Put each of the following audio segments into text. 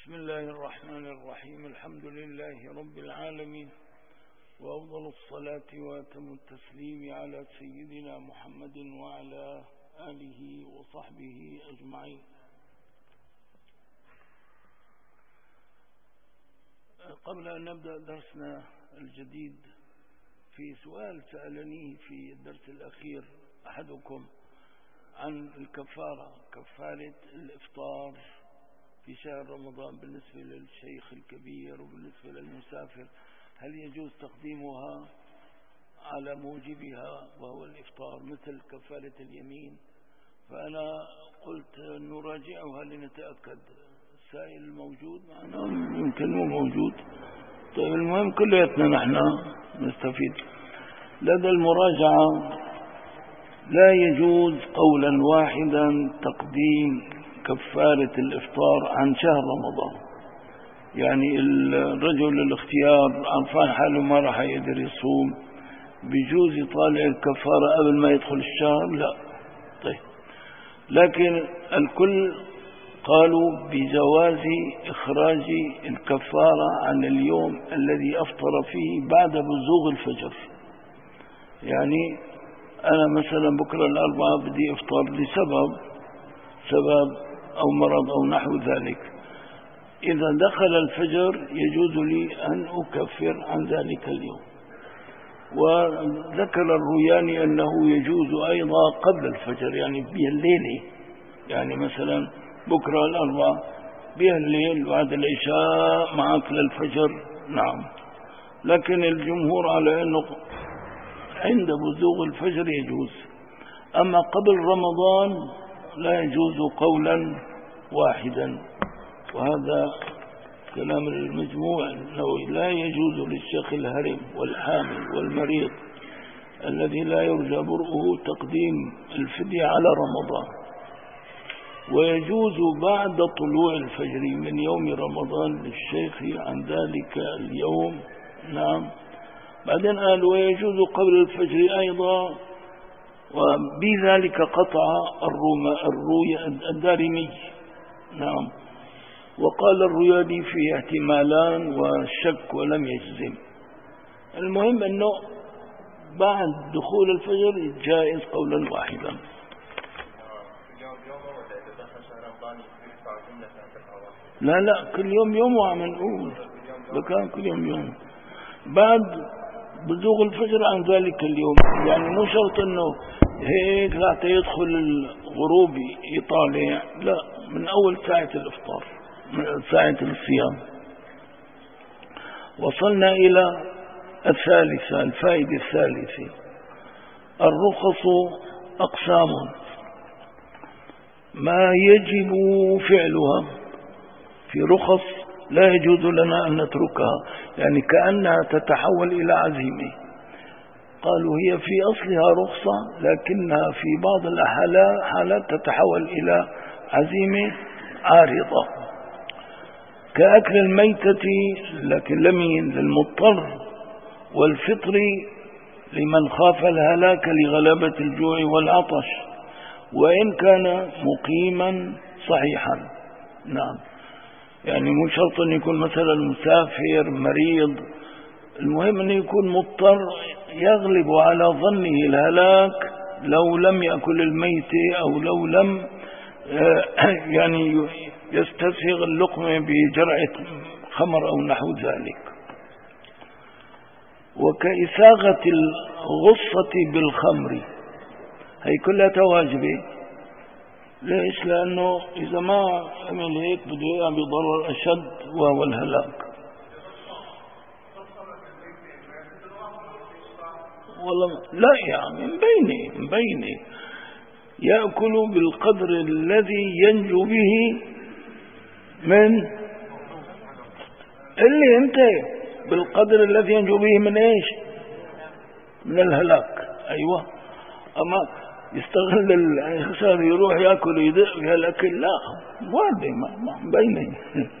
بسم الله الرحمن الرحيم. الحمد لله رب العالمين، وأفضل الصلاة وأتم التسليم على سيدنا محمد وعلى آله وصحبه أجمعين. قبل أن نبدأ درسنا الجديد، في سؤال سألني في الدرس الأخير أحدكم عن الكفارة، كفارة الإفطار في شهر رمضان بالنسبة للشيخ الكبير وبالنسبة للمسافر، هل يجوز تقديمها على موجبها وهو الإفطار مثل كفارة اليمين؟ فأنا قلت نراجعها لنتأكد. السائل الموجود معنا يمكن هو موجود. طيب المهم كلياتنا نحن نستفيد. لدى المراجعة لا يجوز قولا واحدا تقديم كفارة الإفطار عن شهر رمضان. يعني الرجل الاختيار عرفان حاله ما راح يقدر يصوم، بيجوز يطالع الكفارة قبل ما يدخل الشهر؟ لا. طيب، لكن الكل قالوا بجواز إخراج الكفارة عن اليوم الذي أفطر فيه بعد بزوغ الفجر. يعني أنا مثلا بكرة الأربعاء بدي أفطر لسبب أو مرض أو نحو ذلك، إذا دخل الفجر يجوز لي أن أكفر عن ذلك اليوم. وذكر الروياني أنه يجوز أيضا قبل الفجر، يعني بالليل، يعني مثلا بكرة الأربعاء بالليل بعد العشاء مع أكل الفجر. نعم، لكن الجمهور على أنه عند بزوغ الفجر يجوز، أما قبل رمضان لا يجوز قولا واحدا. وهذا كلام المجموع النووي. لا يجوز للشيخ الهرم والحامل والمريض الذي لا يرجى برؤه تقديم الفدية على رمضان، ويجوز بعد طلوع الفجر من يوم رمضان للشيخ عن ذلك اليوم. نعم. بعدين قال ويجوز قبل الفجر أيضا، وبذلك قطع الدارمي. نعم. وقال الروياني فيه احتمالان والشك ولم يجزم. المهم أنه بعد دخول الفجر جائز قولا واحدا. لا كل يوم وعمل نقول بكان كل يوم بعد بزوغ الفجر عن ذلك اليوم. يعني مو شرط انه هيك لا يدخل الغروب يطالع، لا، من اول ساعة الافطار، من ساعة الصيام. وصلنا الى الثالثة، الفائدة الثالثة. الرخص اقسام، ما يجب فعلها. في رخص لا يجوز لنا أن نتركها، يعني كأنها تتحول إلى عزيمة. قالوا هي في أصلها رخصة، لكنها في بعض الحالات تتحول إلى عزيمة عارضة، كأكل الميتة لكن لمين للمضطر، والفطر لمن خاف الهلاك لغلبة الجوع والعطش وإن كان مقيما صحيحا. نعم، يعني مو شرط أن يكون مثلا مسافر مريض، المهم أن يكون مضطر يغلب على ظنه الهلاك لو لم يأكل الميت أو لو لم يعني يستسيغ اللقمة بجرعة خمر أو نحو ذلك. وكإساغة الغصة بالخمر، هي كلها واجبة. ليش؟ لأنه إذا ما عمل هيك بده يقع بضرر أشد وهو الهلاك. والله لا، يعني مبينة يأكل بالقدر الذي ينجو به من اللي انت بالقدر الذي ينجو به من ايش؟ من الهلاك. ايوه. اما يستغل الإنسان يروح يأكل ويدق في الأكل، لا، واضح مبينة.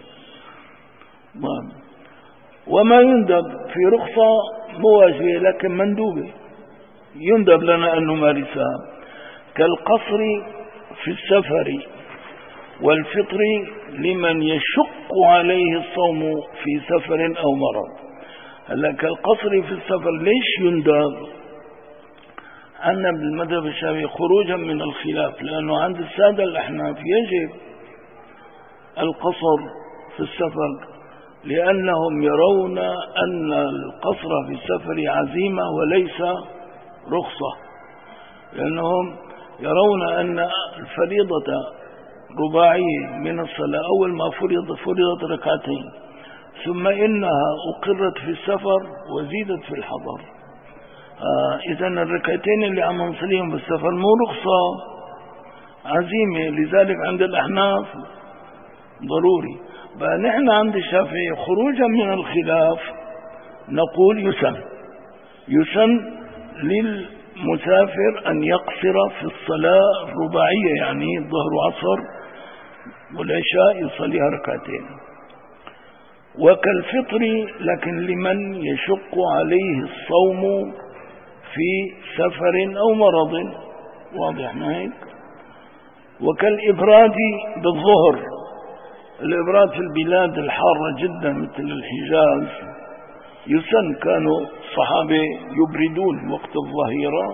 وما يندب في رخصة مواجبة لكن مندوبة، يندب لنا أن نمارسها، كالقصر في السفر والفطر لمن يشق عليه الصوم في سفر أو مرض. هلا كالقصر في السفر ليش يندب؟ عندنا بالمذهب الشافعي خروجا من الخلاف، لأنه عند السادة الأحناف يجب القصر في السفر، لأنهم يرون أن القصر في السفر عزيمة وليس رخصة، لأنهم يرون أن الفريضة رباعية من الصلاة، أول ما فرضت ركعتين، ثم إنها أقرت في السفر وزيدت في الحضر. إذن الركعتين اللي عم نصليهم بالسفر مو رخصة، عزيمة، لذلك عند الأحناف ضروري. بقى نحن عند الشافعي خروجا من الخلاف نقول يسن للمسافر أن يقصر في الصلاة الرباعية، يعني الظهر وعصر والعشاء يصليها ركعتين. وكالفطر لكن لمن يشق عليه الصوم في سفر أو مرض، واضح ما هيك؟ وكالإبراد بالظهر، الإبراد في البلاد الحارة جدا مثل الحجاز يسن، كانوا الصحابة يبردون وقت الظهيرة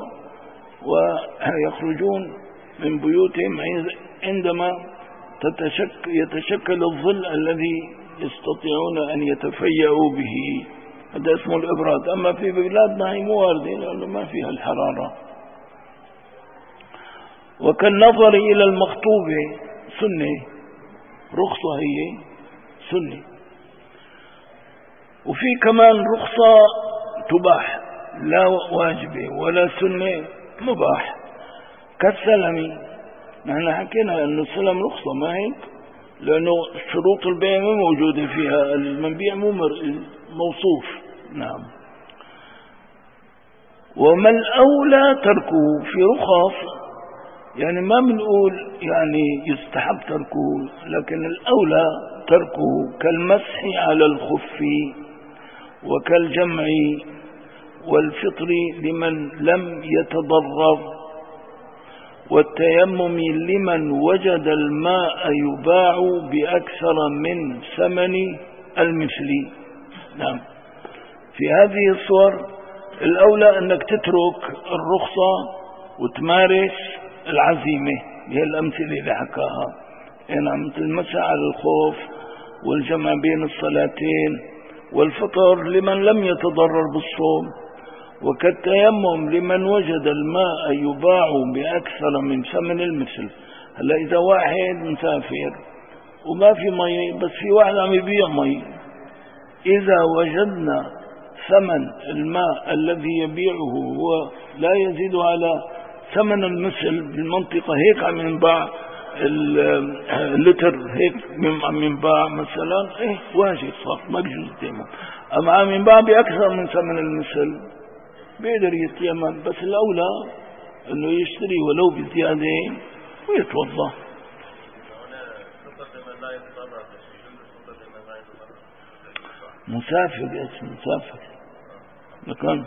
ويخرجون من بيوتهم عندما يتشكل الظل الذي يستطيعون أن يتفيأوا به، هذا اسمه الإبراد. أما في بلادنا هي مو واردة لأنه ما فيها الحرارة. وكالنظر إلى المخطوبة سنة، رخصة هي سنة. وفي كمان رخصة تباح لا واجبة ولا سنة، مباح، كالسلم. نحن حكينا أن السلم رخصة ما هيك، لأنه شروط البيع مو موجودة فيها، المبيع مو موصوف. نعم. وما الأولى تركه في رخص، يعني ما بنقول يعني يستحب تركه، لكن الأولى تركه، كالمسح على الخف وكالجمع والفطر لمن لم يتضرر، والتيمم لمن وجد الماء يباع بأكثر من ثمن المثل. نعم. في هذه الصور الأولى أنك تترك الرخصة وتمارس العزيمة، هي الأمثلة اللي حكاها. نعم، مثل المسح على الخوف والجمع بين الصلاتين والفطر لمن لم يتضرر بالصوم، وكالتيمم لمن وجد الماء يباع بأكثر من ثمن المثل. هلا إذا واحد مسافر وما في مي بس في واحد عم يبيع مي، إذا وجدنا ثمن الماء الذي يبيعه هو لا يزيد على ثمن المثل بالمنطقة، هيك عم ينباع اللتر، هيك عم ينباع مثلا، واجب صار ما بيجوز التيمم. أما عم ينباع بأكثر من ثمن المثل بيقدر يتيمم، بس الأولى أنه يشتري ولو بزيادة ويتوضأ. مسافر يا اسم مسافر لكن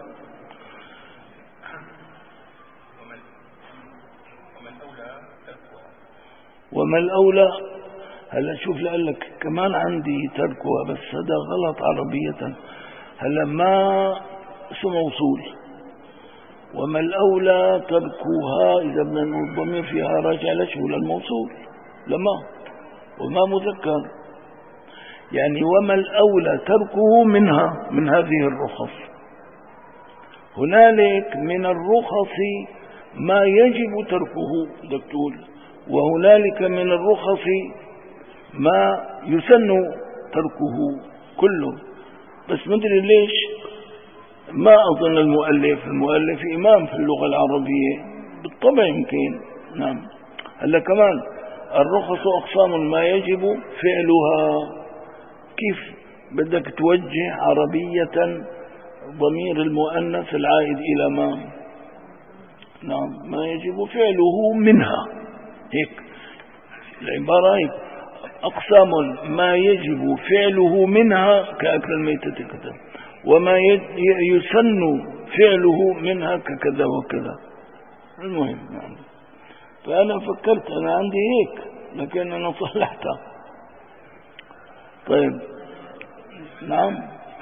وما الأولى. هلا شوف لقلك كمان عندي تركها، بس هذا غلط عربية. هلا ما اسم موصول، وما الأولى تركوها إذا بدنا نقول الضمير فيها راجع لشو؟ للموصول، لما وما مذكر، يعني وما الأولى تركه منها، من هذه الرخص. هنالك من الرخص ما يجب تركه بدك تقول، وهنالك من الرخص ما يسن تركه كله. بس مدري ليش ما أظن المؤلف إمام في اللغة العربية، بالطبع يمكن. نعم. هلا كمان الرخص أقسام ما يجب فعلها، كيف بدك توجه عربية ضمير المؤنث العائد إلى ما؟ نعم، ما يجب فعله منها، هيك العبارة هيك. أقسام ما يجب فعله منها كأكل الميتة كذا، وما يسن فعله منها ككذا وكذا. المهم يعني. فأنا فكرت أنا عندي هيك لكن أنا صلحتها. طيب نعم.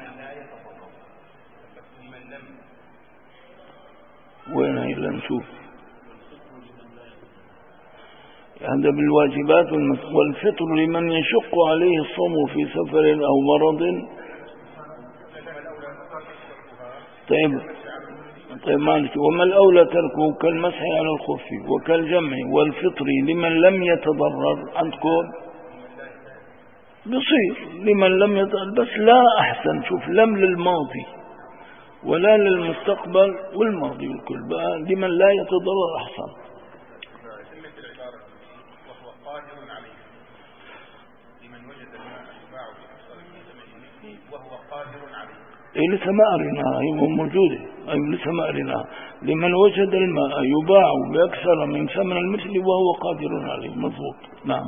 وين هي نشوف هذا بالواجبات والفطر لمن يشق عليه الصوم في سفر أو مرض. طيب مالك. وما الأولى تركه كالمسح على الخف وكالجمع والفطر لمن لم يتضرر. عندكم بصير لمن لم يتضرر، بس لا أحسن. شوف لم للماضي ولا للمستقبل والماضي والكل بقى لمن لا يتضرر أحسن. إيه لسه ما قريناها، هي موجودة. أي لسه ما قريناها. لمن وجد الماء يباع بأكثر من ثمن المثل وهو قادر عليه. مضبوط. نعم.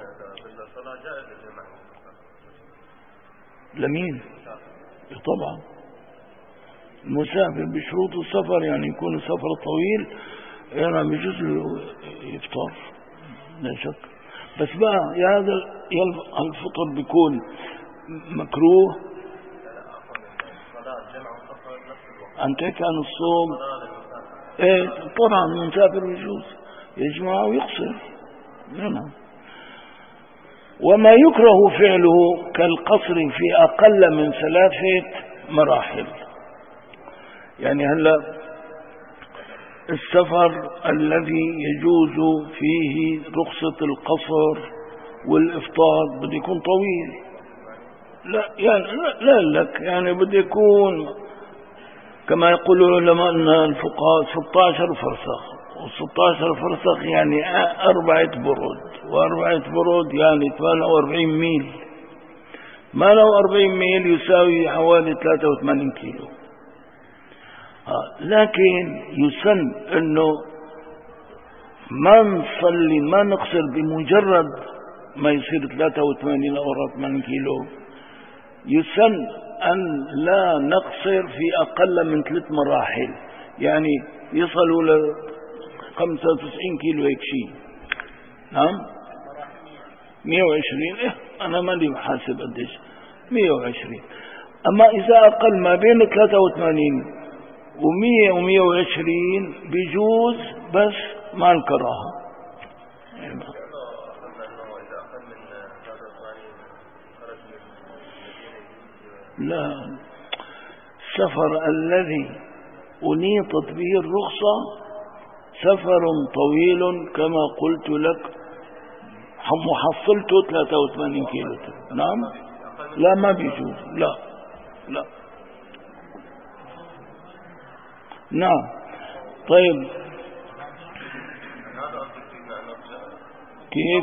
لمين؟ طبعا المسافر بشروط السفر، يعني يكون السفر طويل يعني بيجوز له يفطر لا شك. بس بقى هذا الفطر بيكون مكروه. أنت كان الصوم إيه طبعا المسافر يجوز يجمع ويقصر. نعم. وما يكره فعله كالقصر في أقل من 3 مراحل. يعني هلا السفر الذي يجوز فيه رخصة القصر والإفطار بده يكون طويل. لا يعني لا لك يعني بده يكون كما يقول علماء الفقهاء 16 فرسخ، و16 فرسخ يعني 4 برود، و4 برود يعني 48 ميل. 48 ميل يساوي حوالي 83 كيلو. لكن يسن انه ما نصلي ما نقصر بمجرد ما يصير 83 او 80 كيلو. يسن أن لا نقصر في أقل من 3 مراحل، يعني يصلوا ل 95 كيلو هيك شيء. نعم 120. أنا ماني حاسب قديش 120. أما إذا أقل ما بين 83 و100 و120 بيجوز، بس ما الكراهة. لا، السفر الذي أنيطت به الرخصة سفر طويل كما قلت لك، محصلته 83 كيلو. نعم لا ما بيجوز. لا نعم. طيب كيف؟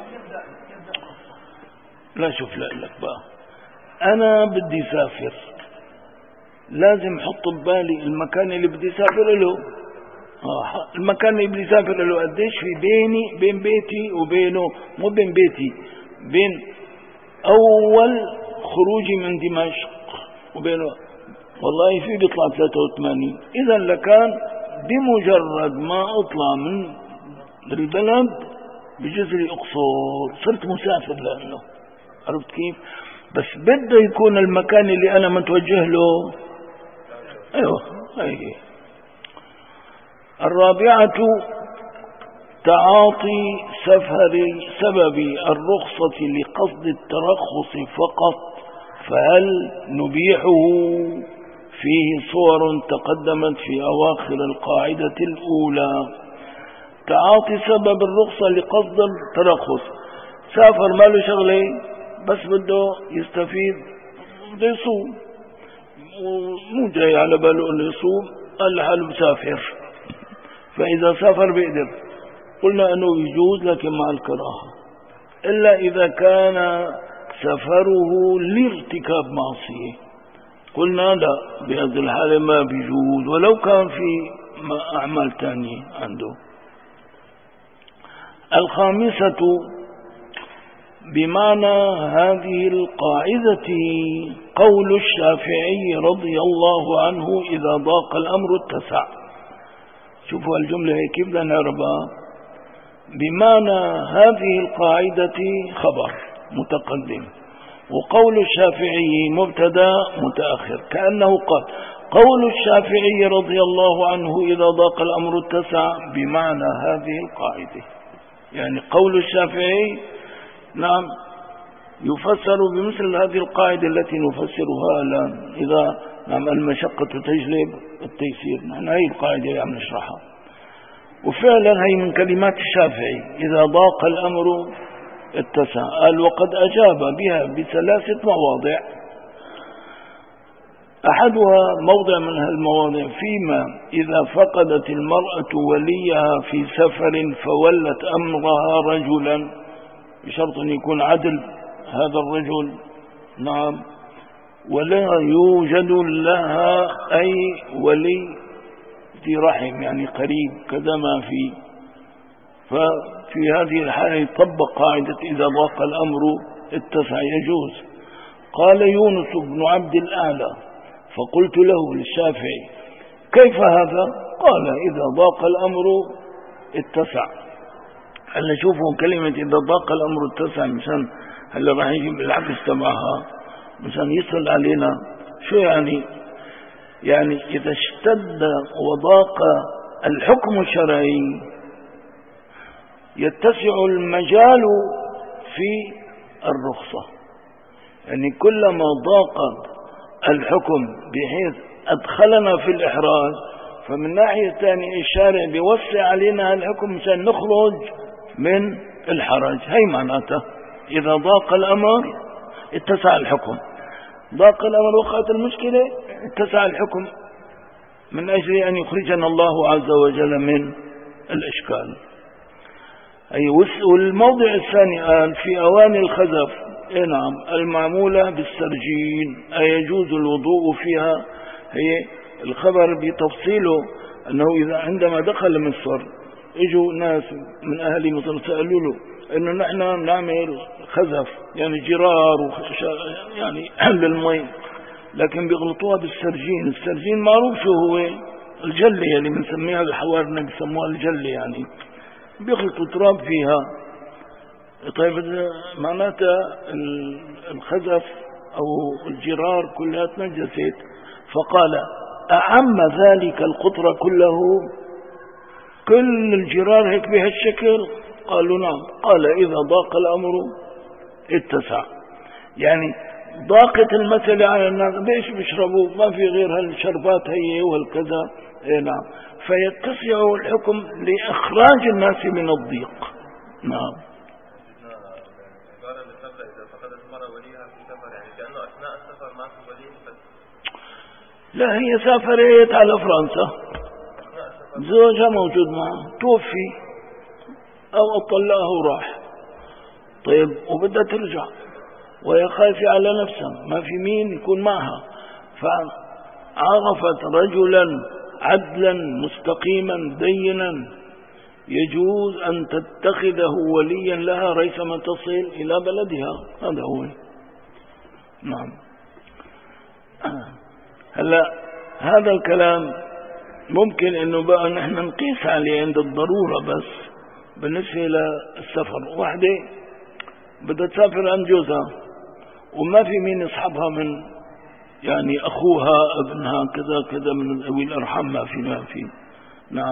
لا شوف لا لك بقى، أنا بدي سافر لازم حط ببالي المكان اللي بدي سافر له. المكان اللي بدي سافر له قديش في بين بيتي وبينه، مو بين بيتي، بين أول خروجي من دمشق وبينه والله في بيطلع 83. إذا لكان بمجرد ما أطلع من البلد بجزري أقصر صرت مسافر لأنه. عرفت كيف؟ بس بده يكون المكان اللي أنا متوجه له. أيوة هي. الرابعة تعاطي سبب الرخصة لقصد الترخص فقط، فهل نبيحه؟ فيه صور تقدمت في أواخر القاعدة الأولى. تعاطي سبب الرخصة لقصد الترخص، سافر ما له شغله بس بده يستفيد، بده يصوم ومو جاي على باله انه يصوم، قال لحاله مسافر، فإذا سافر بيقدر. قلنا أنه يجوز لكن مع الكراهة، إلا إذا كان سفره لارتكاب معصية. قلنا لا، بهذه الحالة ما بيجوز ولو كان في أعمال تانية عنده. الخامسة بمعنى هذه القاعدة قول الشافعي رضي الله عنه: إذا ضاق الأمر اتسع. شوفوا الجملة هيك كيف بدنا نعرفها. بمعنى هذه القاعدة خبر متقدم، وقول الشافعي مبتدا متأخر، كأنه قال قول الشافعي رضي الله عنه إذا ضاق الأمر اتسع بمعنى هذه القاعدة. يعني قول الشافعي نعم يفسر بمثل هذه القاعدة التي نفسرها الآن، إذا نعم المشقة تجلب التيسير، نحن هذه القاعدة عم نشرحها. وفعلا هي من كلمات الشافعي إذا ضاق الأمر اتسع. قال وقد أجاب بها بثلاثة مواضع، أحدها موضع من هالمواضع فيما إذا فقدت المرأة وليها في سفر فولت أمرها رجلا، بشرط أن يكون عدل هذا الرجل نعم، ولا يوجد لها أي ولي في رحم يعني قريب كذا ما في، ففي هذه الحالة يطبق قاعدة إذا ضاق الأمر اتسع يجوز. قال يونس بن عبد الأعلى فقلت له للشافعي كيف هذا؟ قال إذا ضاق الأمر اتسع. هلا شوفوا كلمة إذا ضاق الأمر اتسع، مشان هلا راح يجيب العكس تبعها مشان يصل علينا شو يعني. يعني إذا اشتد وضاق الحكم الشرعي يتسع المجال في الرخصة، يعني كلما ضاق الحكم بحيث أدخلنا في الإحراج، فمن ناحية ثانية الشارع بيوسع علينا الحكم مشان نخرج من الحرج. هي معناته إذا ضاق الأمر اتسع الحكم، ضاق الأمر وقعت المشكلة اتسع الحكم من أجل أن يخرجنا الله عز وجل من الإشكال. أي والموضع الثاني قال في أواني الخزف نعم المعمولة بالسرجين أيجوز الوضوء فيها. هي الخبر بتفصيله أنه إذا عندما دخل مصر اجوا ناس من أهل مصر سألوا له أنه نحن نعمل خزف يعني جرار يعني للمي، لكن بيغلطوها بالسرجين. السرجين معروف شو هو، الجلة اللي بنسميها بالحوارنا بيسموها الجلة، يعني بيغلطوا تراب فيها. طيب معناتها الخزف أو الجرار كلها تنجست، فقال أعم ذلك القطر كله، كل الجرار هيك بهالشكل؟ قالوا نعم. قال إذا ضاق الأمر اتسع، يعني ضاقت المسألة على الناس بيش بيشربوا ما في غير هالشربات هي وهالكذا نعم، فيتسع الحكم لإخراج الناس من الضيق. نعم. لا هي سافرت على فرنسا، زوجها موجود معها توفي أو أطلقه وراح، طيب وبدها ترجع وهي خايفة على نفسها ما في مين يكون معها، فعرفت رجلا عدلا مستقيما دينا يجوز أن تتخذه وليا لها ريثما تصل إلى بلدها. هذا هو. نعم. هلا هذا الكلام ممكن انه بقى نحن نقيس عليه عند الضرورة، بس بالنسبة للسفر واحدة بدها تسافر عند جوزها وما في مين يصحبها من يعني اخوها ابنها كذا كذا من ذوي الارحام، ما في نعم،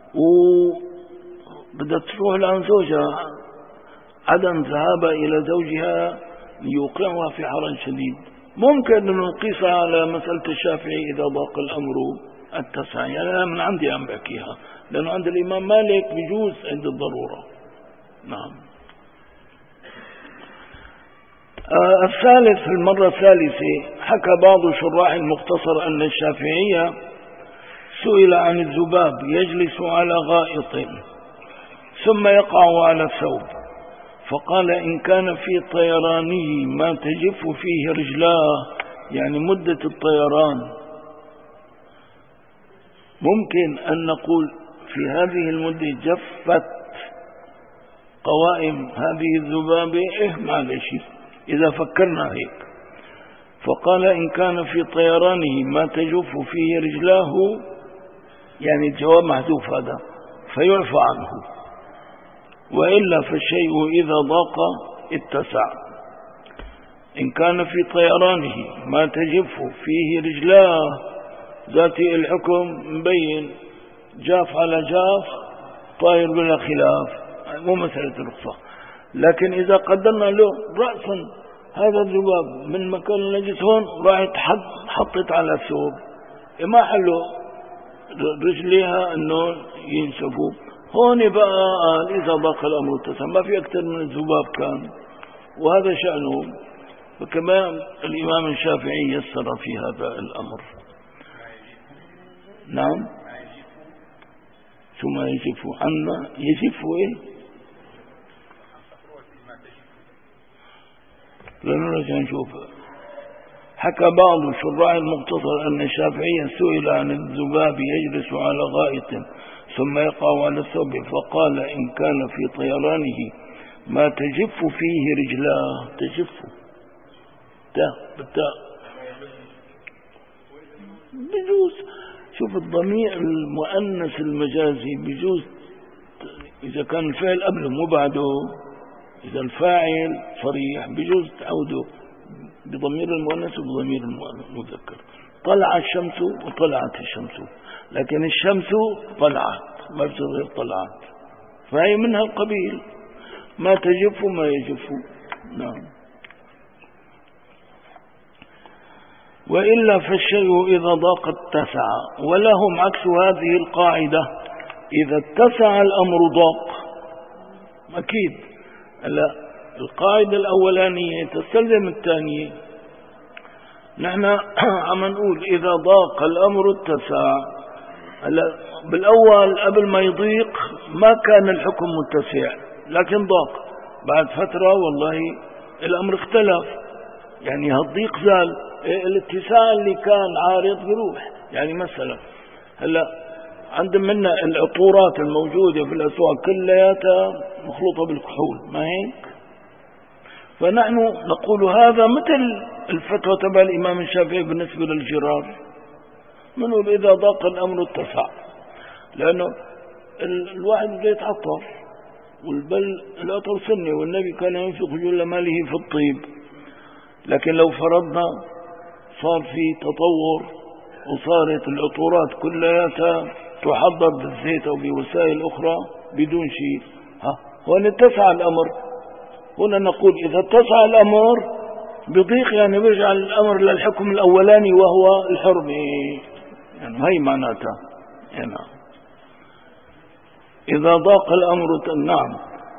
وبدها تروح لعند زوجها، عدم ذهابها الى زوجها ليوقعها في حرج شديد. ممكن أن نقيسها على مسألة الشافعي إذا ضاق الأمر اتسع، يعني أنا من عندي عم بحكيها، لأنه عند الإمام مالك بيجوز عند الضرورة. نعم. الثالث في المرة الثالثة حكى بعض شراح المختصر أن الشافعية سئل عن الذباب يجلس على غائط ثم يقع على الثوب، فقال إن كان في طيرانه ما تجف فيه رجلاه، يعني مدة الطيران ممكن أن نقول في هذه المدة جفت قوائم هذه الذبابة معلش إذا فكرنا هيك. فقال إن كان في طيرانه ما تجف فيه رجلاه، يعني الجواب محذوف هذا، فيعفى عنه. وإلا فالشيء إذا ضاق اتسع. إن كان في طيرانه ما تجف فيه رجلاه، ذاتي الحكم مبين، جاف على جاف طائر بلا خلاف، مو مسألة رخصة. لكن إذا قدرنا له رأسا هذا الذباب من مكان النجس هون راح حطت على الثوب، ما حلو رجليها أنه ينسفوا هون بقى. إذا ضاق الأمر اتسع، ما في أكثر من الذباب كان، وهذا شأنه. وكمان الإمام الشافعي يسر في هذا الأمر. نعم. ثم يجف عنا، يجف إيه؟ لنرجع نشوفه. حكى بعض شراح المختصر أن الشافعي سئل عن الذباب يجلس على غائط ثم يقع على الثوب، فقال إن كان في طيرانه ما تجف فيه رجلاه، تجف بالتاء بجوز. شوف الضمير المؤنث المجازي بجوز إذا كان الفعل قبله مو بعده، إذا الفاعل صريح بجوز تعوده بضمير المؤنث وبضمير المذكر. طلع الشمس وطلعت الشمس، لكن الشمس طلعت ما بتصير طلعت، فهي منها القبيل ما تجف ما يجف. نعم. وإلا فالشيء إذا ضاق اتسع، ولهم عكس هذه القاعدة، إذا اتسع الأمر ضاق. أكيد لا، القاعدة الأولانية تستلزم الثانية. نحن عم نقول إذا ضاق الأمر اتسع. بالأول قبل ما يضيق ما كان الحكم متسع، لكن ضاق بعد فترة والله الأمر اختلف، يعني هالضيق زال، الاتساع اللي كان عارض بروح. يعني مثلا هلا عندنا العطورات الموجودة في الأسواق كلها مخلوطة بالكحول، ما هيك؟ فنحن نقول هذا مثل الفتوى تبع الإمام الشافعي بالنسبة للجرار، منقول إذا ضاق الأمر اتسع، لأنه الواحد بده يتعطر، والبل العطر سنة، والنبي كان ينفق جل ماله في الطيب. لكن لو فرضنا صار في تطور وصارت العطورات كلها تحضر بالزيت أو بوسائل أخرى بدون شيء، هون اتسع الأمر. هنا نقول إذا اتسع الأمر بضيق، يعني بيرجع الأمر للحكم الأولاني وهو الحرمة، يعني هي معناتها. يعني إذا ضاق الأمر نعم.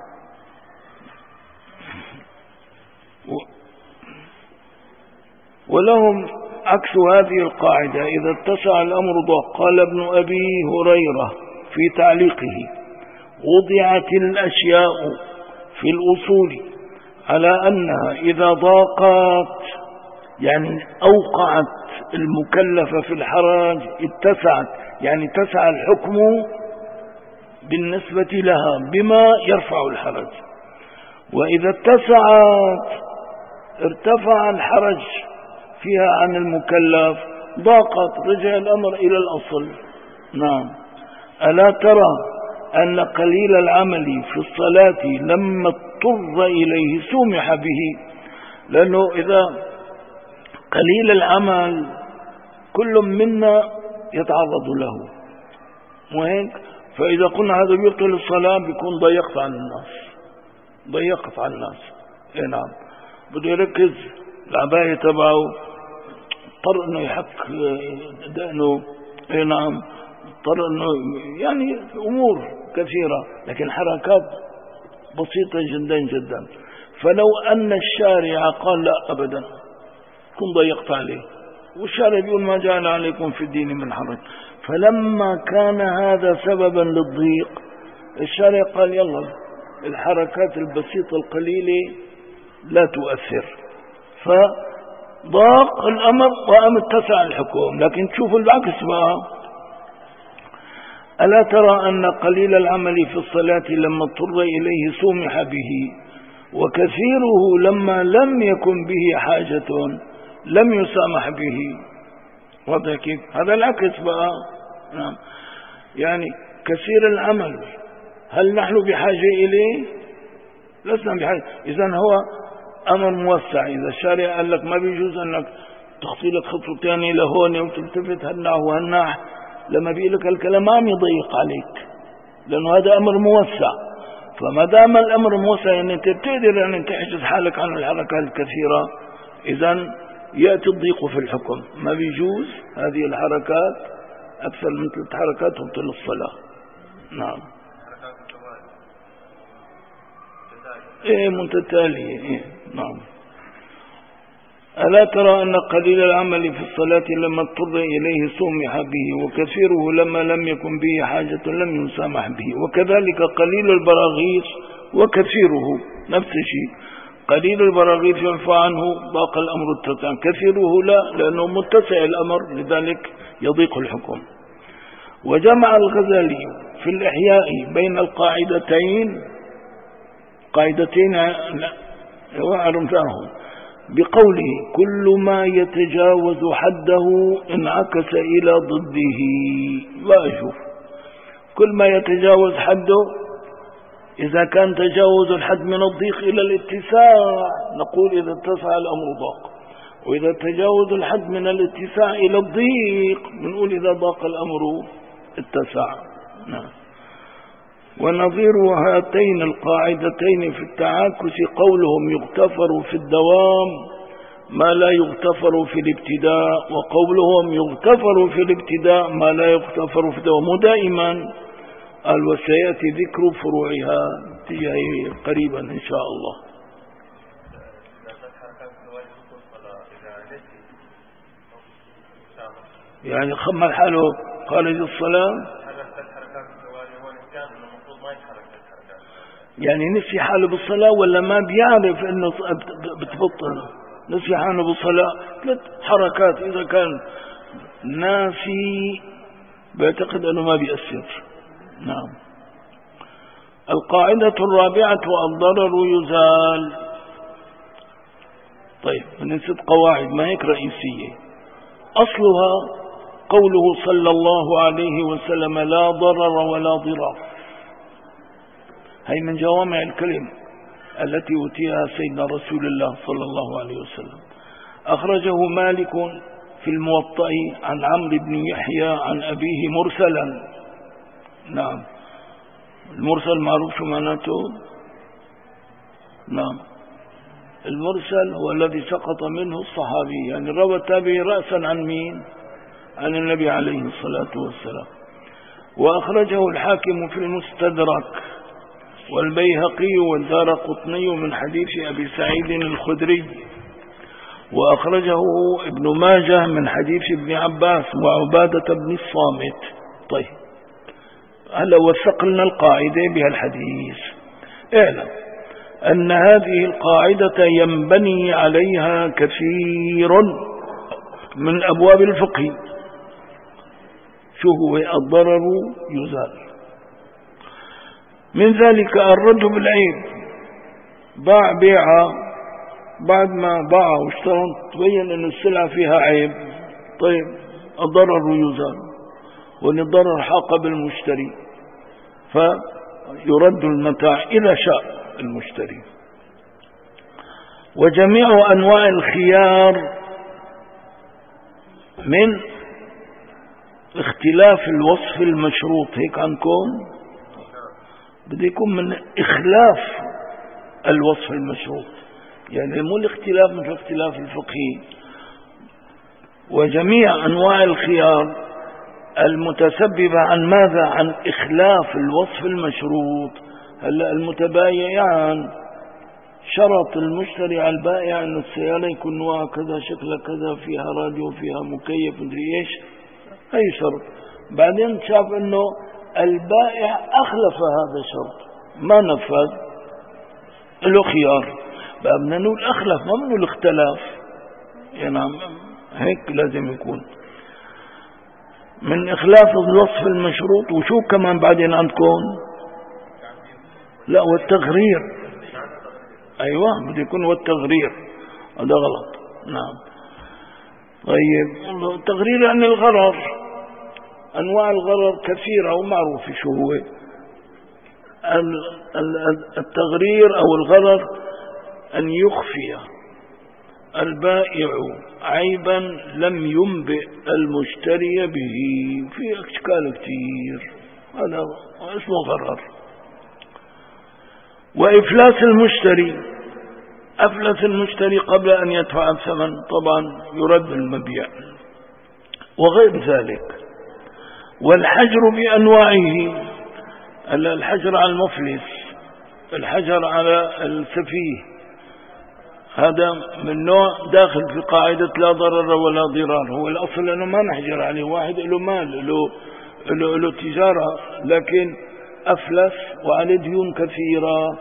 ولهم عكس هذه القاعدة، إذا اتسع الأمر ضاق. قال ابن أبي هريرة في تعليقه: وضعت الأشياء في الأصول على أنها إذا ضاقت، يعني أوقعت المكلفة في الحرج، اتسعت، يعني اتسع الحكم بالنسبة لها بما يرفع الحرج. وإذا اتسعت ارتفع الحرج فيها عن المكلف، ضاقت، رجع الأمر إلى الأصل. نعم. ألا ترى أن قليل العمل في الصلاة لما اضطر إليه سمح به؟ لأنه إذا قليل العمل كل منا يتعرض له، وهيك فإذا قلنا هذا بيبطل الصلاة بيكون ضيقت عن الناس. إيه نعم. بده يركز العباية تبعه، اضطر انه يحك دقنه. إيه نعم. اضطر انه يعني امور كثيرة، لكن حركات بسيطة جدا جدا. فلو ان الشارع قال لا ابدا كن ضيقت عليه، والشارع بيقول ما جعل عليكم في الدين من حرج، فلما كان هذا سببا للضيق الشارع قال يلا الحركات البسيطة القليلة لا تؤثر، فضاق الأمر وقام اتسع الحكم. لكن تشوفوا العكس بقى: ألا ترى أن قليل العمل في الصلاة لما اضطر إليه سمح به، وكثيره لما لم يكن به حاجة لم يسامح به. واضح كيف؟ هذا العكس بقى. نعم. يعني كثير العمل هل نحن بحاجة إليه؟ لسنا بحاجة. إذن هو أمر موسع. إذا الشارع قال لك ما بيجوز أنك تخطي لك خطوة ثانية لهون وتلتفت هالناح وهالناح، لما بيقول لك الكلام ما عم يضيق عليك، لأنه هذا أمر موسع. فما دام الأمر موسع يعني أنت بتقدر أن تحجز حالك عن الحركات الكثيرة، إذن يأتي الضيق في الحكم. ما بيجوز هذه الحركات أكثر من 3 حركات تبطل الصلاة. نعم. إيه متتالية. إيه نعم. ألا ترى أن قليل العمل في الصلاة لما اضطر إليه سمح به، وكثيره لما لم يكن به حاجة لم يسامح به. وكذلك قليل البراغيث وكثيره نفس الشيء. قليل البراغيث ينفع عنه ضاق الأمر اتسع، كثيره لا، لأنه متسع الأمر لذلك يضيق الحكم. وجمع الغزالي في الإحياء بين القاعدتين وعرفناهم بقوله كل ما يتجاوز حده انعكس إلى ضده. وأشوف كل ما يتجاوز حده، إذا كان تجاوز الحد من الضيق إلى الاتساع نقول إذا اتسع الأمر ضاق، وإذا تجاوز الحد من الاتساع إلى الضيق نقول إذا ضاق الأمر اتسع. نعم. ونظير هاتين القاعدتين في التعاكس قولهم يغتفر في الدوام ما لا يغتفر في الابتداء، وقولهم يغتفر في الابتداء ما لا يغتفر في الدوام. ودائما قال وسيأتي ذكر فروعها تجاهي قريبا إن شاء الله. يعني خمل حاله خارج الصلاة، يعني نسي حاله بالصلاة ولا ما بيعرف انه بتبطل؟ نسي حاله بالصلاة 3 حركات، اذا كان ناسي بيعتقد انه ما بيأثر. نعم. القاعدة الرابعة الضرر يزال. طيب من 6 قواعد ما هيك رئيسية. اصلها قوله صلى الله عليه وسلم لا ضرر ولا ضرار. هي من جوامع الكلم التي أوتيها سيدنا رسول الله صلى الله عليه وسلم. أخرجه مالك في الموطأ عن عمرو بن يحيى عن أبيه مرسلا. نعم. المرسل معروف شو معناته؟ نعم. المرسل هو الذي سقط منه الصحابي، يعني روى التابعي رأسا عن مين؟ عن النبي عليه الصلاة والسلام. وأخرجه الحاكم في المستدرك والبيهقي والدارقطني من حديث أبي سعيد الخدري، وأخرجه ابن ماجه من حديث ابن عباس وعبادة بن الصامت. طيب هلا وثق لنا القاعدة بهالحديث. اعلم أن هذه القاعدة ينبني عليها كثير من أبواب الفقه. شو هو الضرر يزال؟ من ذلك الرد بالعيب. باع بيعة، بعد ما باع واشترى تبين أن السلعة فيها عيب، طيب الضرر يزال، وأن الضرر حاق بالمشتري فيرد المتاع إذا شاء المشتري. وجميع أنواع الخيار من اختلاف الوصف المشروط. هيك عنكم بده يكون من إخلاف الوصف المشروط، يعني مو الاختلاف مثل اختلاف الفقهي. وجميع أنواع الخيار المتسببة عن ماذا؟ عن إخلاف الوصف المشروط. هلا المتبايعان شرط المشتري على البائع أن السيارة يكون نوعها كذا، شكلها كذا، فيها راديو، فيها مكيف، مدري ايش، هي شرط. بعدين شاف انه البائع أخلف هذا الشرط ما نفذ، له خيار. بقى بدنا نقول أخلف ما بنقول اختلاف، يعني هيك لازم يكون من إخلاف الوصف المشروط. وشو كمان بعدين عندكم؟ لا والتغرير. أيوة بده يكون والتغرير، هذا غلط. نعم. طيب التغرير يعني الغرر. أنواع الغرر كثيرة ومعروفة شو هو. التغرير أو الغرر أن يخفي البائع عيبا لم ينبئ المشتري به، في أشكال كتير، هذا اسمه غرر. وإفلاس المشتري، أفلس المشتري قبل أن يدفع الثمن، طبعا يرد المبيع وغير ذلك. والحجر بأنواعه، الحجر على المفلس، الحجر على السفيه، هذا من نوع داخل في قاعدة لا ضرر ولا ضرار. هو الأصل أنه ما نحجر عليه، واحد له مال له تجارة لكن أفلس وعليه ديون كثيرة،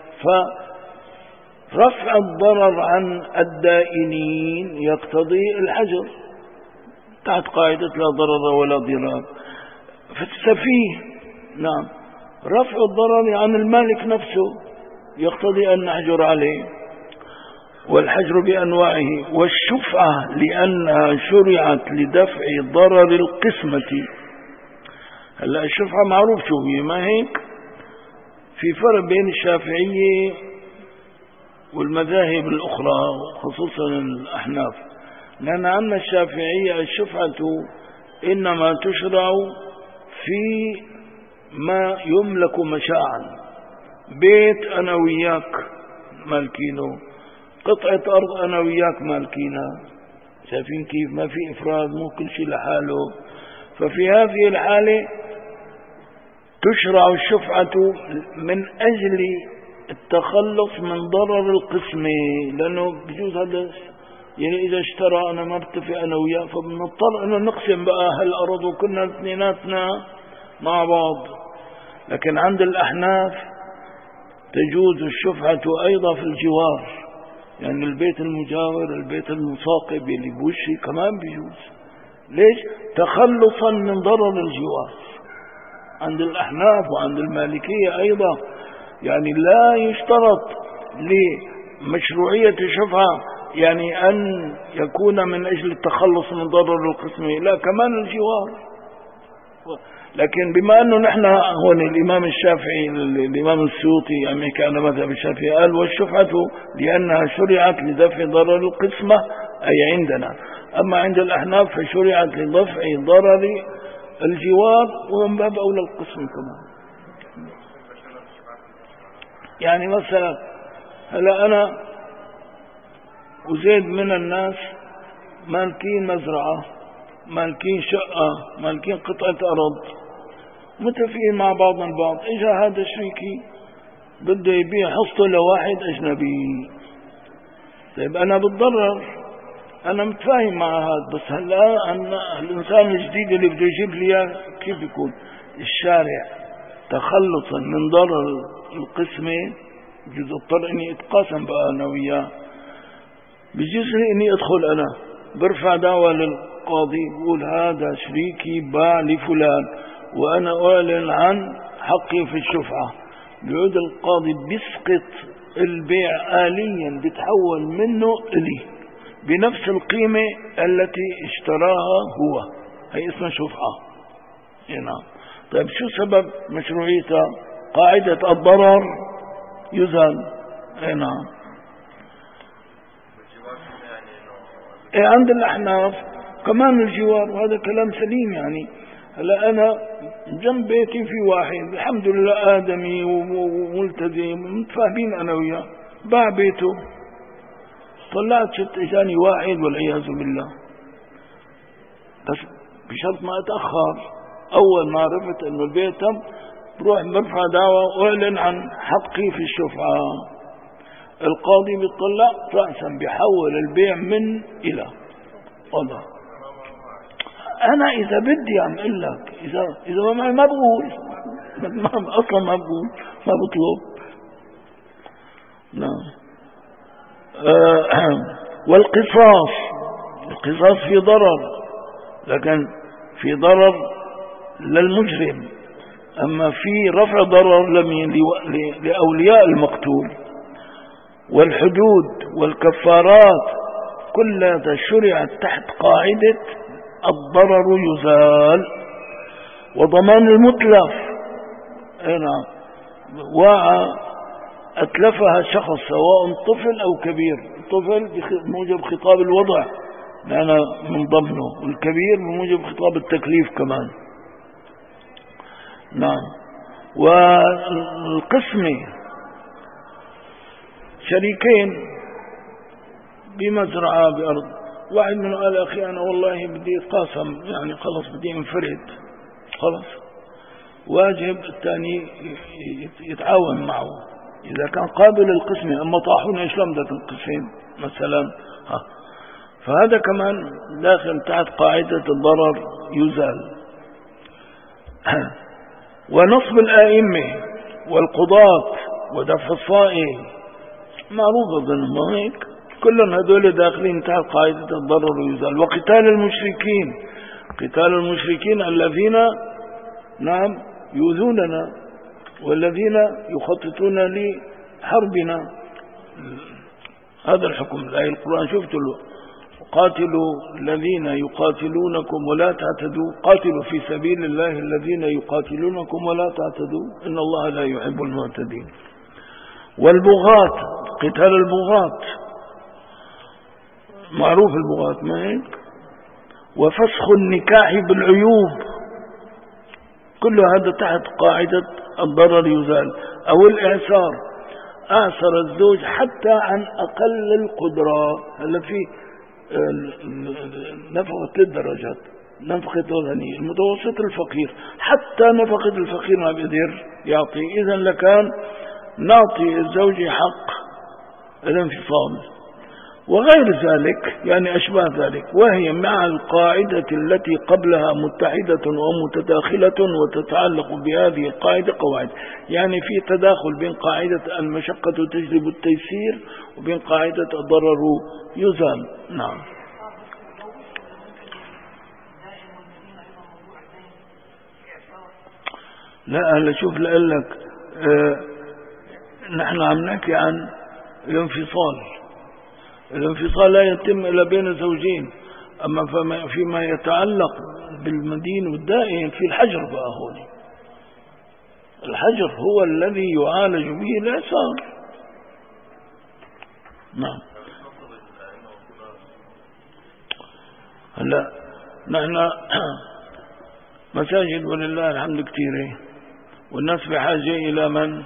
فرفع الضرر عن الدائنين يقتضي الحجر تحت قاعدة لا ضرر ولا ضرار. في السفيه نعم رفع الضرر عن المالك نفسه يقتضي أن نحجر عليه. والحجر بأنواعه. والشفعة لأنها شرعت لدفع ضرر القسمة. هلا الشفعة معروف شو هي، ما هيك؟ في فرق بين الشافعية والمذاهب الأخرى خصوصا الأحناف، لأن عندنا الشافعية الشفعة إنما تشرع في ما يملك مشاعا، بيت أنا وياك مالكينه، قطعة أرض أنا وياك مالكينها، شايفين كيف ما في إفراد، مو كل شيء لحاله. ففي هذه الحالة تشرع الشفعة من أجل التخلص من ضرر القسمة، لأنه بجوز هذا يعني إذا اشترى أنا ما بتفق أنا وياه فبنضطر أنه نقسم بقى هالأرض وكنا اثنيناتنا مع بعض. لكن عند الأحناف تجوز الشفعة أيضا في الجوار، يعني البيت المجاور، البيت المصاقب اللي بوشي كمان بيجوز. ليش؟ تخلصا من ضرر الجوار عند الأحناف وعند المالكية أيضا. يعني لا يشترط لمشروعية الشفعة يعني أن يكون من أجل التخلص من ضرر القسم، لا كمان الجوار. لكن بما أنه نحن هون الإمام الشافعي الإمام السيوطي يعني كان مذهب الشافعي قال والشفعة لأنها شرعت لدفع ضرر القسمة أي عندنا، أما عند الأحناف فشرعت لدفع ضرر الجوار ومن باب أولى القسم كمان. يعني مثلا هلا أنا وزيد من الناس مالكين مزرعة، مالكين شقة، مالكين قطعة أرض، متفقين مع بعضنا البعض. إجا هذا شريكي بده يبيع حصته لواحد أجنبي، طيب أنا بتضرر، أنا متفاهم مع هذا، بس هلا الإنسان الجديد اللي بده يجيب لي إياه كيف يكون؟ الشارع تخلصا من ضرر القسمة بجوز اضطر إني أتقاسم بقى أنا وياه، بجوز إني أدخل أنا برفع دعوة للقاضي بقول هذا شريكي باع لفلان وأنا أعلن عن حقي في الشفعة، بيعود القاضي بيسقط البيع آليا، بيتحول منه إلي بنفس القيمة التي اشتراها هو، هي اسمها شفعة. نعم. طيب شو سبب مشروعيتها؟ قاعدة الضرر يزال. نعم. عند الأحناف كمان الجوار، وهذا كلام سليم. يعني هلا أنا جنب بيتي في واحد الحمد لله آدمي وملتزم متفاهمين أنا وياه، باع بيته، طلعت شت إجاني واحد والعياذ بالله، بس بشرط ما أتأخر. أول ما عرفت إنه البيت تم بروح برفع دعوة وأعلن عن حقي في الشفعة، القاضي بيطلع رأسا بيحول البيع من إلى وضع. أنا إذا بدي أعمل لك، إذا ما بقول أصلا ما بقول، ما بطلب. نعم. والقصاص، القصاص في ضرر، لكن في ضرر للمجرم، أما في رفع ضرر لأولياء المقتول. والحدود والكفارات كلها شرعت تحت قاعدة الضرر يزال. وضمان المتلف، نعم، واعى أتلفها شخص سواء طفل أو كبير. الطفل بموجب خطاب الوضع لأنا من ضمنه، والكبير بموجب خطاب التكليف كمان. نعم. والقسمة شريكين بمزرعة بأرض، واحد منه قال أخي أنا والله بدي أتقاسم، يعني خلص بدي انفرد، خلص واجب الثاني يتعاون معه إذا كان قابل القسمة. أما طاحون شلون بدك القسمين مثلا، فهذا كمان داخل تحت قاعدة الضرر يزال. ونصب الآئمة والقضاة ودفع الصائل معروف أظن هيك، كلهم هذول داخلين تحت قاعدة الضرر يزال. وقتال المشركين، قتال المشركين الذين نعم يؤذوننا والذين يخططون لحربنا، هذا الحكم. الآية القرآن شفتوا له قاتلوا الذين يقاتلونكم ولا تعتدوا، قاتلوا في سبيل الله الذين يقاتلونكم ولا تعتدوا إن الله لا يحب المعتدين. والبغاة، قتال البغاة معروف البغاة ما هيك. وفسخ النكاح بالعيوب، كل هذا تحت قاعدة الضرر يزال. أو الإعسار، أعسر الزوج حتى عن أقل القدرة. هلا في نفقة 3 درجات، نفقة الغني، المتوسط، الفقير. حتى نفقة الفقير ما بيقدر يعطي، إذن لكان نعطي الزوج حق الانفصال وغير ذلك، يعني أشباه ذلك. وهي مع القاعدة التي قبلها متحدة ومتداخلة، وتتعلق بهذه القاعدة قواعد. يعني في تداخل بين قاعدة المشقة تجلب التيسير وبين قاعدة الضرر يزال. نعم. لا هلا شوف لقلك نحن عم نحكي عن الانفصال. الانفصال لا يتم إلا بين الزوجين. أما فيما يتعلق بالمدين والدائن في الحجر بقى هون. الحجر هو الذي يعالج به الإعسار. نعم. هلا نحن مساجد ولله الحمد كثيرة، والناس بحاجة إلى من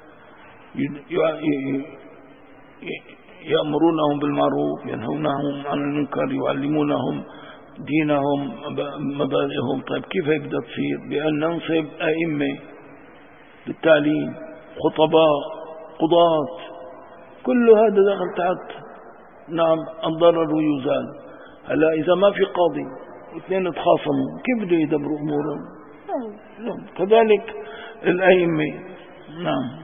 يأمرونهم بالمعروف، ينهونهم عن المنكر، يعلمونهم دينهم مبادئهم. طيب كيف بدها تصير؟ بأن ننصب أئمة للتعليم، خطباء، قضاة، كل هذا داخل تحت نعم الضرر يزال. هلا إذا ما في قاضي اثنين تخاصموا كيف بده يدبروا أمورهم؟ كذلك الأئمة. نعم.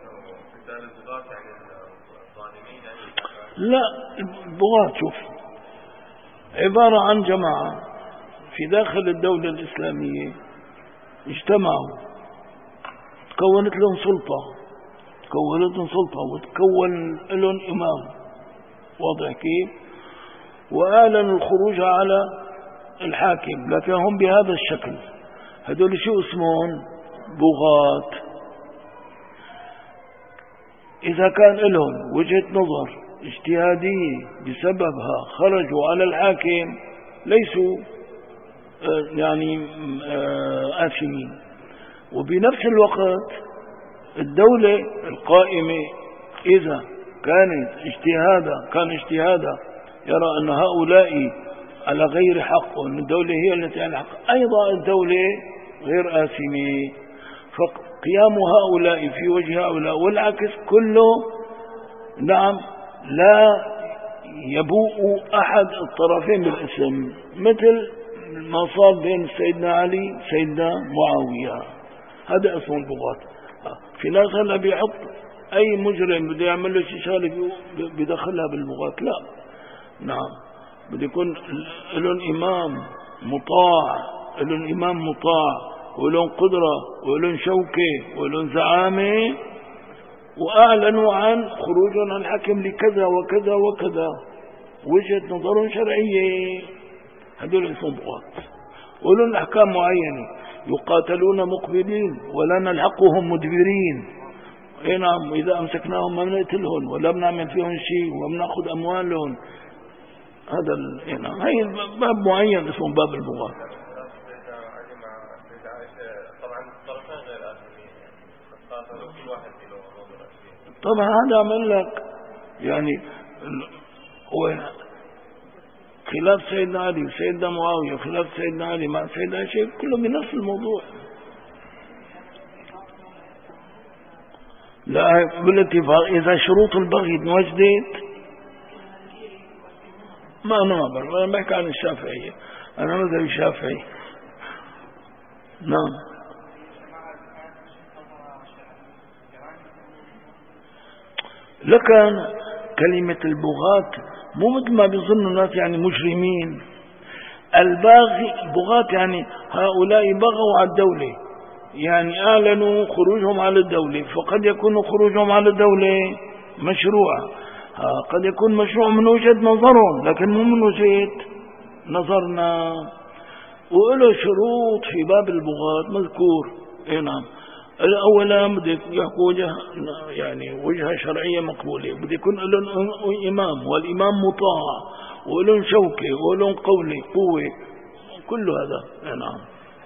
لا البغاة شوف عبارة عن جماعة في داخل الدولة الإسلامية اجتمعوا، تكونت لهم سلطة وتكون لهم إمام، واضح كيف؟ وأعلنوا الخروج على الحاكم، لكن هم بهذا الشكل. هذول شو اسمهم؟ بغاة. إذا كان لهم وجهة نظر اجتهادية بسببها خرجوا على الحاكم ليسوا يعني آثمين. وبنفس الوقت الدولة القائمة إذا كان اجتهادا يرى أن هؤلاء على غير حق وأن الدولة هي التي على حق، أيضا الدولة غير آثمة. فقيام هؤلاء في وجه هؤلاء والعكس كله نعم لا يبوء أحد الطرفين بالاسم، مثل ما صار بين سيدنا علي سيدنا معاوية. هذا اسمه البغاة. في ناس هلا بيحط أي مجرم بده يعمل له شيء شغله بيدخلها بالبغاة. لا، نعم بده يكون لهم إمام مطاع ولهم قدرة ولهم شوكة ولهم زعامة، وأعلنوا عن خروجهم عن الحكم لكذا وكذا وكذا، وجهة نظرهم شرعية. هذول اسمهم بغاة ولهم أحكام معينة. يقاتلون مقبلين ولا نلحقهم مدبرين. اي نعم. إذا أمسكناهم ما بنقتلهم ولا بنعمل فيهم شيء وبناخذ أموالهم. هذا نعم. هي باب معين اسمه باب البغاة. طبعا هذا عمل لك يعني هو خلاف سيدنا علي وسيدنا معاوية وخلاف سيدنا علي مع سيدنا عائشة كله بنفس الموضوع. لا بالاتفاق إذا شروط البغي انوجدت ما أنا بحكي عن الشافعية، أنا مذهب الشافعي. نعم. لكن كلمة البغاة مو مثل ما بيظن الناس يعني مجرمين. البغاة يعني هؤلاء بغوا على الدولة، يعني أعلنوا خروجهم على الدولة، فقد يكون خروجهم على الدولة مشروع، قد يكون مشروع من وجهة نظرهم لكن مو من وجهة نظرنا. وله شروط في باب البغاة مذكور. اي نعم. أولا بدك يحكوا وجهة شرعية مقبولة، بدك يكون لهم إمام والإمام مطاع ولهم شوكة ولهم قوة كل هذا. نعم.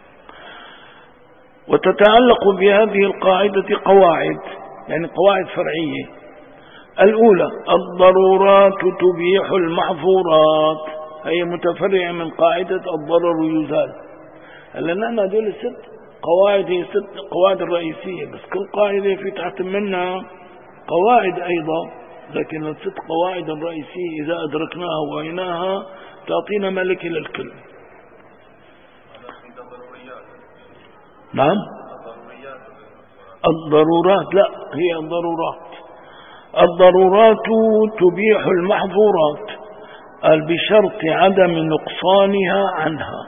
وتتعلق بهذه القاعدة قواعد، يعني قواعد فرعية. الأولى الضرورات تبيح المحظورات، هي متفرعة من قاعدة الضرر يزال. هلا نحن هذول الست قواعد، هي ست قواعد الرئيسية، بس كل قاعدة في تحت منها قواعد أيضا، لكن الست قواعد الرئيسية إذا أدركناها وعيناها تعطينا ملكة للكل. نعم. الضرورات لا، هي الضرورات تبيح المحظورات بشرط عدم نقصانها عنها.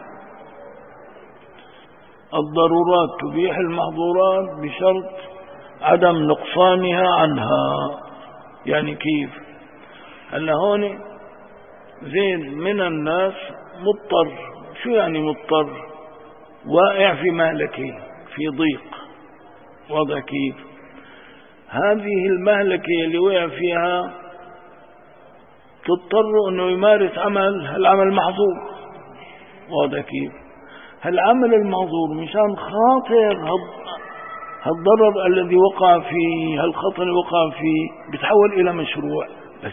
الضرورات تبيح المحظورات بشرط عدم نقصانها عنها. يعني كيف؟ هلا هون زين من الناس مضطر. شو يعني مضطر؟ واقع في مهلكة، في ضيق. واضح كيف؟ هذه المهلكة اللي وقع فيها تضطر انه يمارس العمل محظور. واضح كيف؟ هالعمل المحظور مشان خاطر هالضرر الذي وقع فيه، هالخطر اللي وقع فيه بيتحول الى مشروع، بس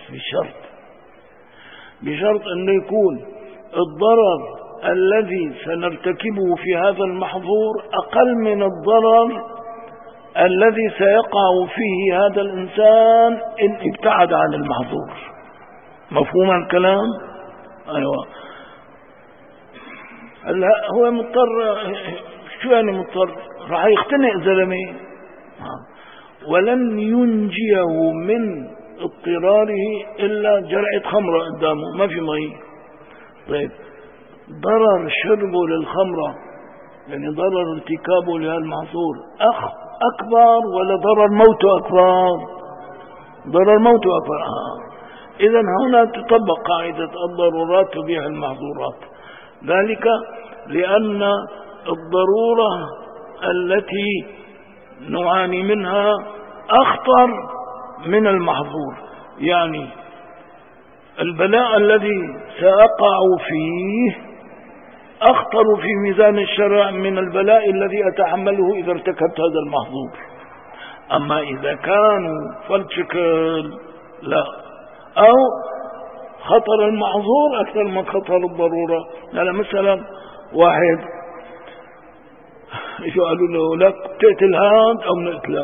بشرط انه يكون الضرر الذي سنرتكبه في هذا المحظور أقل من الضرر الذي سيقع فيه هذا الإنسان إن ابتعد عن المحظور. مفهوم الكلام؟ أيوة. هلا هو مضطر. شو يعني مضطر؟ راح يختنق زلمه ولن ينجيه من اضطراره إلا جرعة خمرة قدامه، ما في مي. طيب ضرر شربه للخمرة، يعني ضرر ارتكابه لهالمحظور أكبر ولا ضرر موته أكبر؟ ضرر موته أكبر. إذن هنا تطبق قاعدة الضرورات تبيح المحظورات، ذلك لأن الضرورة التي نعاني منها أخطر من المحظور. يعني البلاء الذي سأقع فيه أخطر في ميزان الشرع من البلاء الذي أتحمله إذا ارتكبت هذا المحظور. أما إذا كانوا فالشكل لا، أو خطر المحظور أكثر من خطر الضرورة. يعني مثلا واحد شو قالوا له لك بتقتل هاد أو نقتلك؟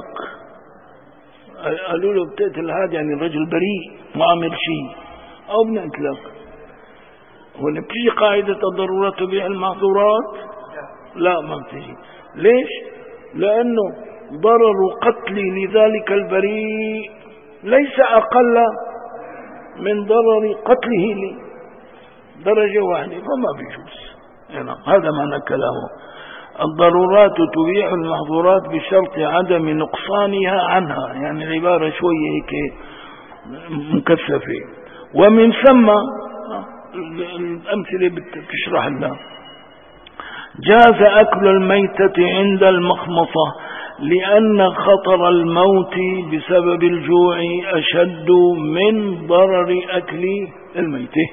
قالوا له بتقتل هاد يعني الرجل بريء ما عمل شيء، أو بنقتلك. هنا بتيجي قاعدة الضرورات تبيح المحظورات؟ لا، ما بتيجي. ليش؟ لأنه ضرر قتلي لذلك البريء ليس أقل من ضرر قتله لي، درجة واحدة، فما بيجوز. يعني هذا معنى كلامه. الضرورات تبيح المحظورات بشرط عدم نقصانها عنها، يعني العبارة شوية هيك مكثفة. ومن ثم الأمثلة بتشرح لنا. جاز أكل الميتة عند المخمصة، لأن خطر الموت بسبب الجوع أشد من ضرر أكل الميتة.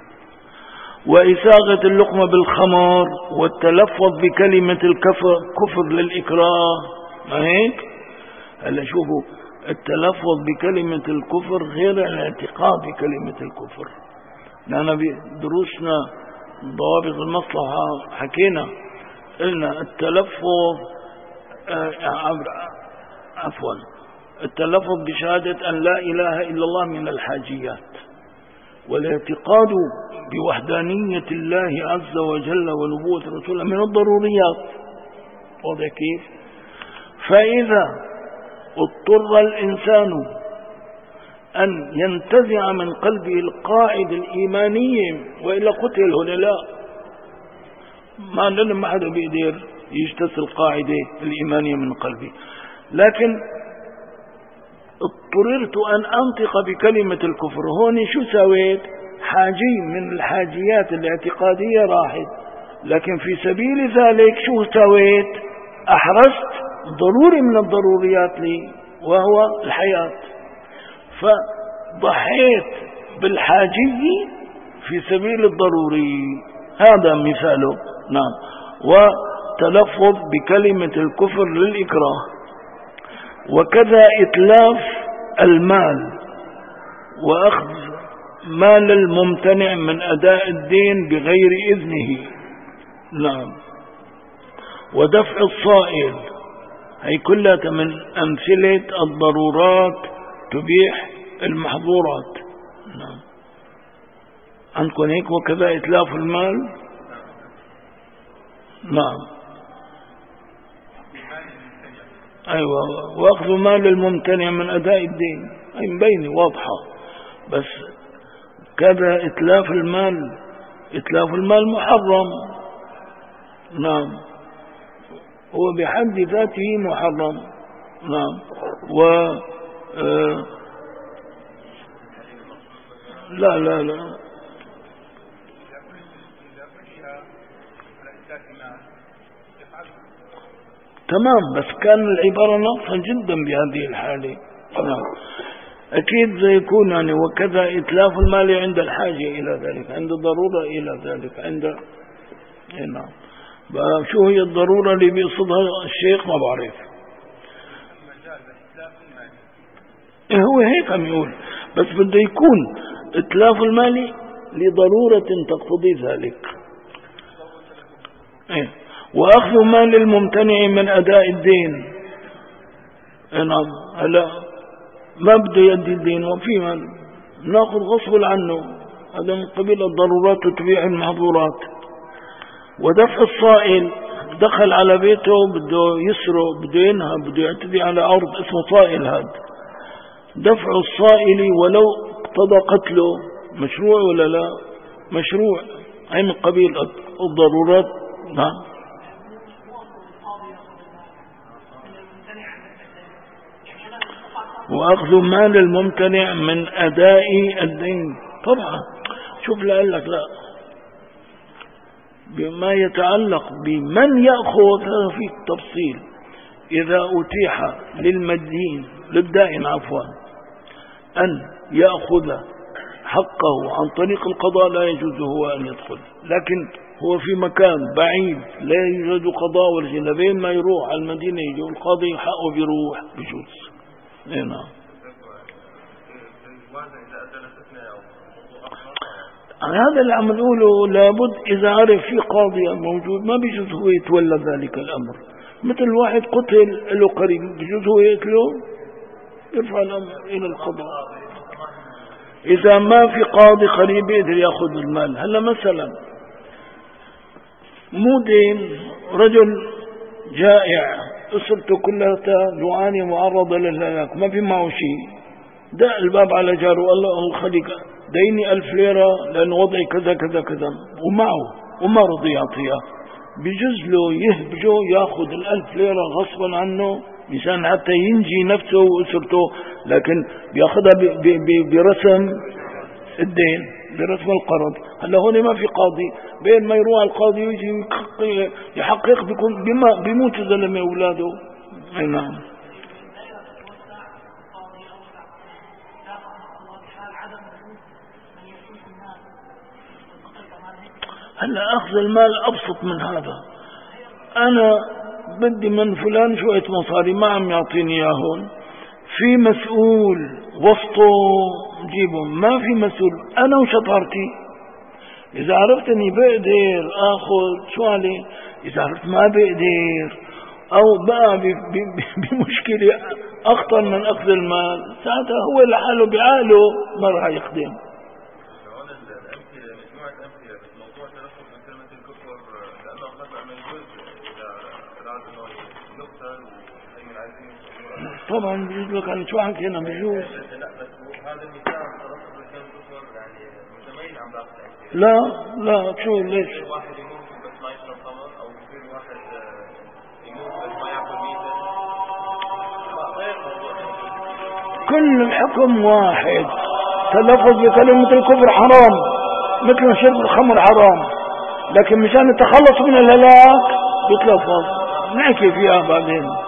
وإساغة اللقمة بالخمر والتلفظ بكلمة الكفر للإكراه، ما هيك؟ هلا شوفوا، التلفظ بكلمة الكفر غير الاعتقاد بكلمة الكفر. لأن بدروسنا ضوابط المصلحة حكينا قلنا التلفظ التلفظ بشهادة أن لا إله إلا الله من الحاجيات، والاعتقاد بوحدانية الله عز وجل ونبوة رسوله من الضروريات. واضح كيف؟ فإذا اضطر الإنسان أن ينتزع من قلبه القاعدة الإيمانية وإلا قتل هنا، لا، ما حدا بيقدر يجتث القاعدة الإيمانية من قلبي. لكن اضطررت أن أنطق بكلمة الكفر، هون شو سويت؟ حاجي من الحاجيات الاعتقادية راحت، لكن في سبيل ذلك شو سويت؟ أحرزت ضروري من الضروريات لي وهو الحياة، فضحيت بالحاجي في سبيل الضروري. هذا مثاله. نعم. وتلفظ بكلمة الكفر للإكراه. وكذا إتلاف المال وأخذ مال الممتنع من أداء الدين بغير إذنه. نعم. ودفع الصائل، هي كلها من أمثلة الضرورات تبيح المحظورات. نعم. عندكم هيك؟ وكذا إتلاف المال. نعم. أيوة. وأخذ مال الممتنع من أداء الدين، أي مبينة واضحة. بس كذا إتلاف المال، إتلاف المال محرم. نعم. هو بحد ذاته محرم. نعم. لا لا لا تمام، بس كان العبارة ناقصة جدا بهذه الحالة. نعم. أكيد يكون يعني وكذا إتلاف المال عند الحاجة إلى ذلك، عند ضرورة إلى ذلك، عند. نعم. شو هي الضرورة اللي بيقصدها الشيخ؟ ما بعرف. هو هيك عم يقول، بس بده يكون إتلاف المال لضرورة تقتضي ذلك. وأخذ مال الممتنع من أداء الدين. نعم. هلا ما بده يدي الدين وفي مال ناخذ غصب عنه، هذا من قبيل الضرورات وتبيح المحظورات. ودفع الصائل، دخل على بيته بده يسرق، بده ينهب، بده يعتدي على أرض، اسمه صائل. هذا دفع الصائل ولو اقتضى قتله مشروع ولا لا؟ مشروع، أي من قبيل الضرورات. نعم. وأخذ مال الممتنع من أداء الدين. طبعا شوف لك لا، بما يتعلق بمن يأخذ هذا في التفصيل. إذا أتيح للدائن أن يأخذ حقه عن طريق القضاء لا يجوز هو أن يدخل، لكن هو في مكان بعيد لا يوجد قضاء ولا شيء، لبين ما يروح على المدينة يجي القاضي حقه بيروح بجوز. نعم. هذا اللي عم نقوله، لابد إذا عرف في قاضي موجود ما بيجوز هو يتولى ذلك الأمر. مثل واحد قتل له قريب، بيجوز هو يقتله، يرفع الأمر إلى القضاء. إذا ما في قاضي قريب يقدر يأخذ المال. هلا مثلا مو دين، رجل جائع أسرته كلها جوعانة معرضة للهلاك، ما في معه شيء، دق الباب على جاره وقال له خليك ديني 1000 ليرة لأن وضعي كذا كذا كذا، ومعه وما رضي يعطيها، بيجوز له يهبجه ياخذ 1000 ليرة غصبا عنه مشان حتى ينجي نفسه وأسرته، لكن بياخذها برسم الدين، برسم القرض. هلا هون ما في قاضي، بين ما يروح القاضي ويجي يحقق بيكون بيموت زلمه اولاده نعم. هلا أخذ المال أبسط من هذا. أنا بدي من فلان شوية مصاري ما عم يعطيني إياهم، في مسؤول وسطه جيبهم، ما في مسؤول، أنا وشطارتي. إذا عرفت أني بقدر أخذ شو علي، إذا عرفت ما بقدر أو بقى بمشكلة أخطر من أخذ المال، ساعتها هو لحاله بعقله ما راح يخدم. طبعا بيجوز لك عن شو حكينا بيجوز. لا لا شو ليش؟ كل الحكم واحد. تلفظ بكلمة الكفر حرام مثل شرب الخمر حرام، لكن مشان التخلص من الهلاك بتلفظ نحكي فيها بعدين.